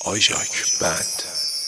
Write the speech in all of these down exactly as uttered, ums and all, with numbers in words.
آژاک بند.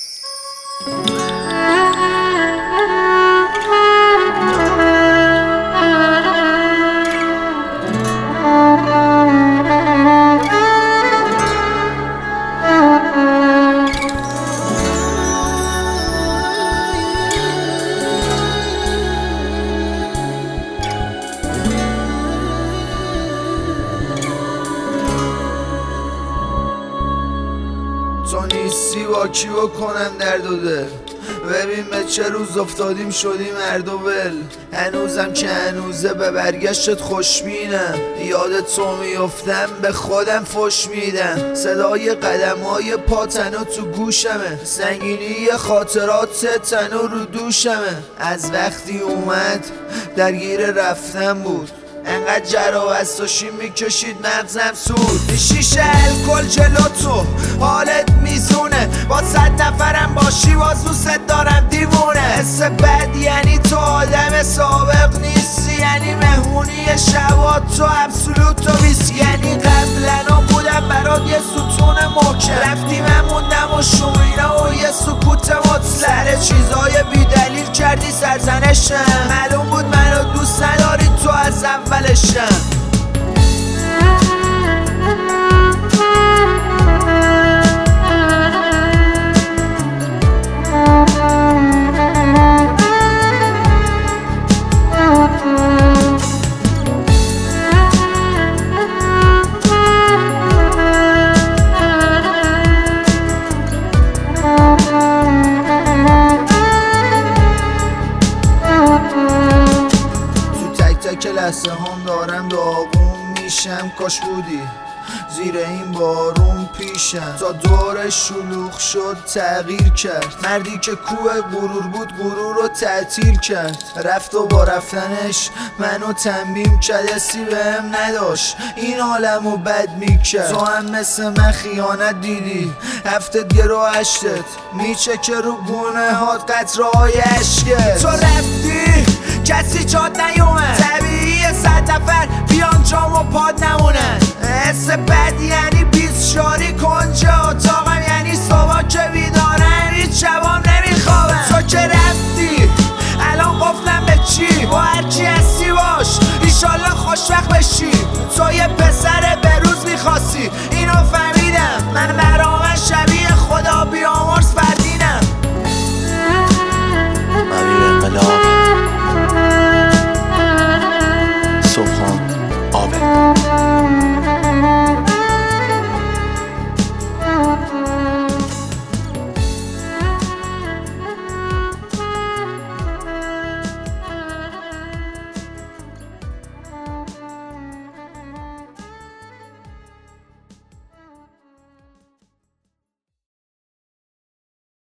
تو نیستی با کی بکنم درد و دل، ببین به چه روز افتادیم شدیم مرد و ول. هنوزم که هنوزه به برگشتت خوشبینم، یاد تو میفتم به خودم فش میدم. صدای قدم های پا تنها تو گوشمه، سنگینی خاطرات تنها رو دوشمه. از وقتی اومد درگیر رفتن بود، انقدر جرا و استاشی میکشید مغزم سود. شیشه الکل جلو تو حالت میزونه، با صد نفرم باشی باز دوست دارم دیوونه. حس بد یعنی تو آدم سابق نیستی، یعنی مهمونی شبات تو ابسولوت و بیس. یعنی قبلنا بودم برات یه ستون محکم، رفتی من موندم و شورینا و یه سکوت مطلق. چیزای بی دلیل کردی سرزنشم، معلوم بود منو دوست نداری تو از اولشم. که لحظه هم دارم داغون میشم، کاش بودی زیر این بارون پیشم. تا دور شلوغ شد تغییر کرد، مردی که کوه غرور بود غرور رو تعطیل کرد. رفت و با رفتنش منو تنبیم کرد، حسی بهم نداشت این عالمو بد میکرد. تو هم مثل من خیانت دیدی، هفتت گرو هشتت میچکه رو گونه هات قطرهای عشقت. تو رفتی کسی جاد نیومد، طبیعیه صد نفر بیان جام و پاد نمونن. حس بد یعنی بیست شاری کنجا،